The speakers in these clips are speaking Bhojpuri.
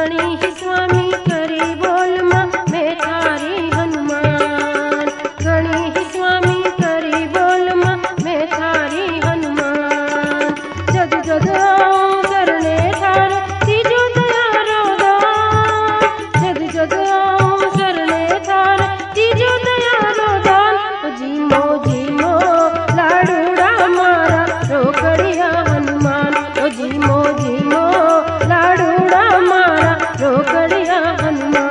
गणेश स्वामी करी बोल माँ मैं थारी हनुमान। गणेश स्वामी करी बोल माँ मैं थारी हनुमान। जग जग आओ शरणे थार तीजो दयारो दान। जग जग आओ शरणे थार तीजो दयारो दान। ओ जीमो लाडूड़ा मारा रोकड़िया हनुमान। ओ जीमो लाडूड़ा मारा रोकड़िया हनुमान।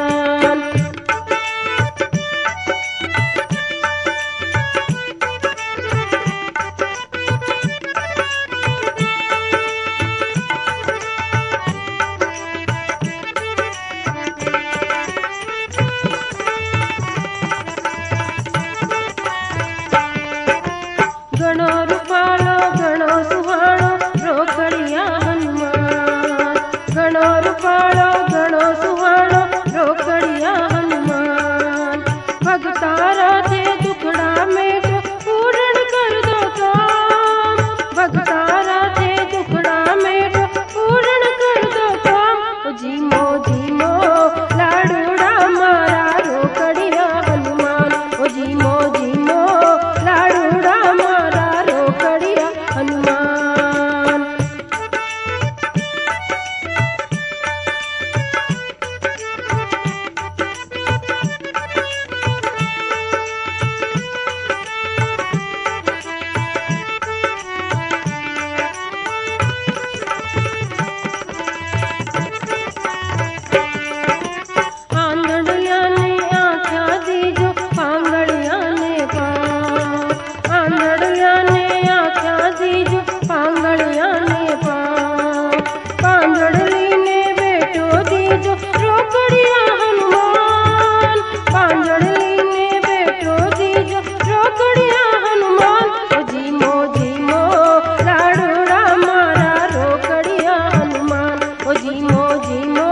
गणो रूपालो गणो सुहाणो रोकड़िया हनुमान। गणो रूपालो गणो सुहाणो रोकड़िया हनुमान। भगतारा थे दुखड़ा मेटो पूर्ण कर दो काम। भगतारा थे दुखड़ा मेटो पूर्ण कर दो काम। ओ जीमो लाडूड़ा मारा रोकड़िया हनुमान। ओ जीमो लाडूड़ा मारा रोकड़िया हनुमान। आंधड़िया ने आँखा दीजो पांगड़िया ने पाँव। आंधड़िया ने आँखा दीजो पांगड़िया ने पाँव। पांधड़ली ने बेटो दीजो रोकड़िया हनुमान। पांधड़ली ने बेटो दीजो रोकड़िया हनुमान। ओ जीमो लाडूड़ा मारा रोकड़िया हनुमान। ओ जीमो